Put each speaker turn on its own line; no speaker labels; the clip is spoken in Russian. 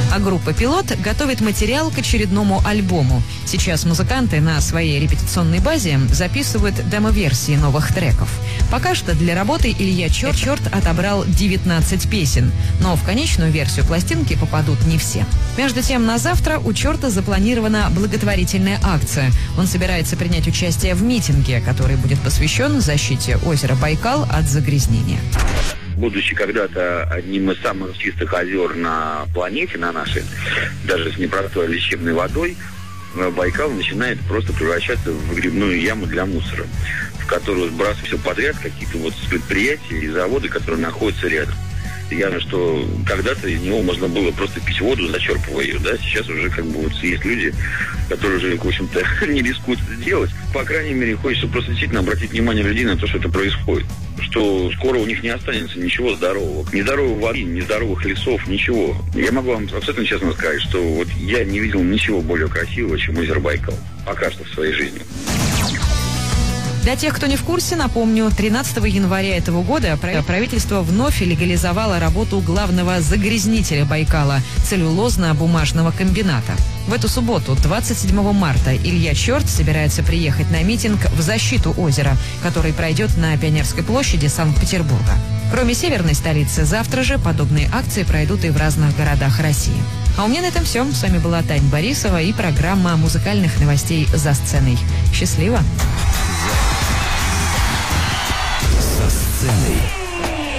А группа «Пилот» готовит материал к очередному альбому. Сейчас музыканты на своей репетиционной базе записывают демо-версии новых треков. Пока что для работы Илья Черт отобрал 19 песен, но в конечную версию пластинки попадут не все. Между тем, на завтра у Черта запланирована благотворительная акция. Он собирается принять участие в митинге, который будет посвящен защите озера Байкал от загрязнения.
Будучи когда-то одним из самых чистых озер на планете, на нашей, даже с непростой лечебной водой, Байкал начинает просто превращаться в грибную яму для мусора, в которую сбрасывают все подряд какие-то вот предприятия и заводы, которые находятся рядом. Ясно, что когда-то из него можно было просто пить воду, зачерпывая ее, да, сейчас уже как бы вот есть люди, которые уже, в общем-то, не рискуют это делать. По крайней мере, хочется просто действительно обратить внимание людей на то, что это происходит. Что скоро у них не останется ничего здорового. Ни здоровой воды, ни здоровых лесов, ничего. Я могу вам абсолютно честно сказать, что вот я не видел ничего более красивого, чем озеро Байкал. Пока что в своей жизни.
Для тех, кто не в курсе, напомню, 13 января этого года правительство вновь легализовало работу главного загрязнителя Байкала – целлюлозно-бумажного комбината. В эту субботу, 27 марта, Илья Черт собирается приехать на митинг в защиту озера, который пройдет на Пионерской площади Санкт-Петербурга. Кроме северной столицы, завтра же подобные акции пройдут и в разных городах России. А у меня на этом все. С вами была Таня Борисова и программа музыкальных новостей «За сценой». Счастливо!
За сценой.